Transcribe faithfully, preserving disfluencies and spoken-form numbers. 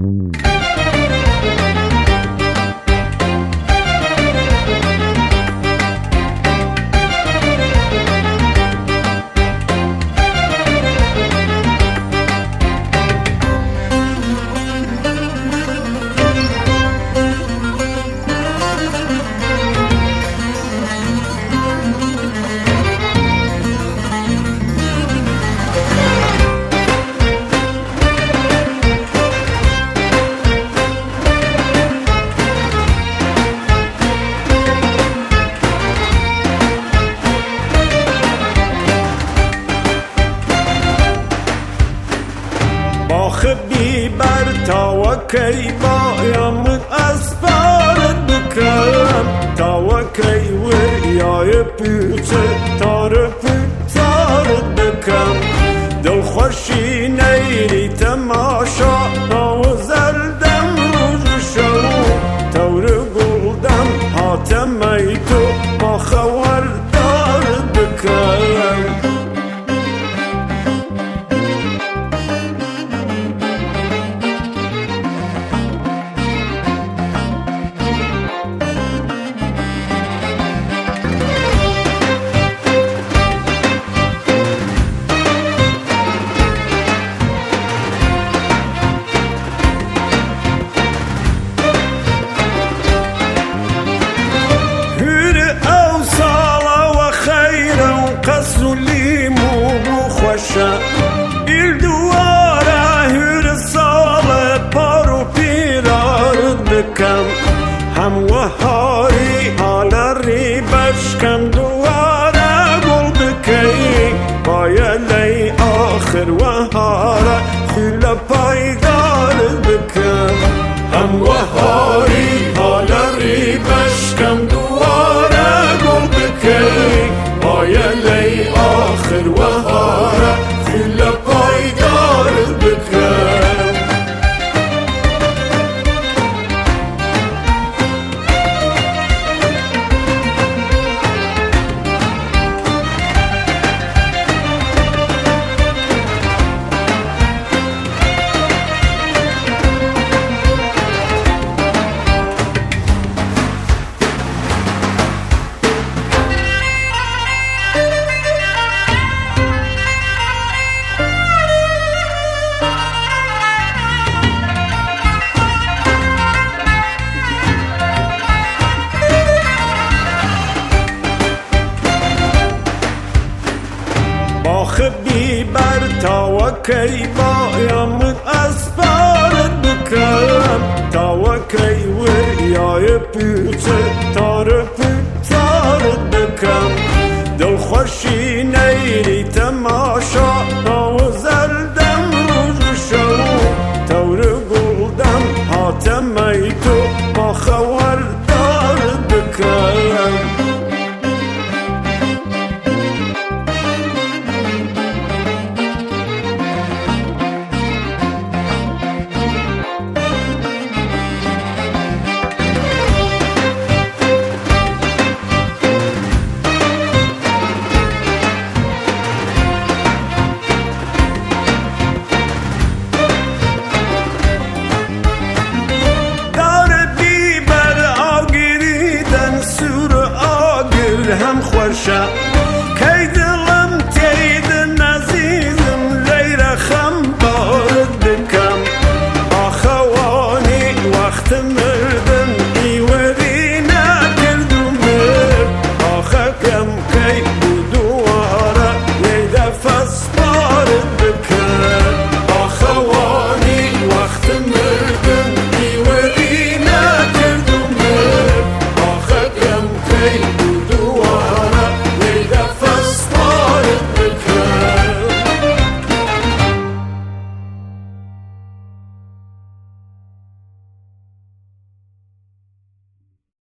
باخ بیبر تا و کی بایم اسفار بکرم تا و کی وریای پیچه تار پیچار بکرم دل خوشی نیری تماشا تا و زردم روز شو تور گلدم حاتمی تو ما خوردار بکرم bir duvara hür sale paru pirar bikam ham wahari halari bashkam duvara gul bikay bayalay akhir wahara khula paydar bikam ham wahari halari bashkam duvara gul bikay bayalay akhir wahara خلا پایدار بکرم باخ بیبر تا و کی بایم اسفار بکرم تا و کی وریای پیچه تار پیچار بکرم دل خوشی نیری تماشا تا و زردم روز شو تور گلدم حاتمی تو ما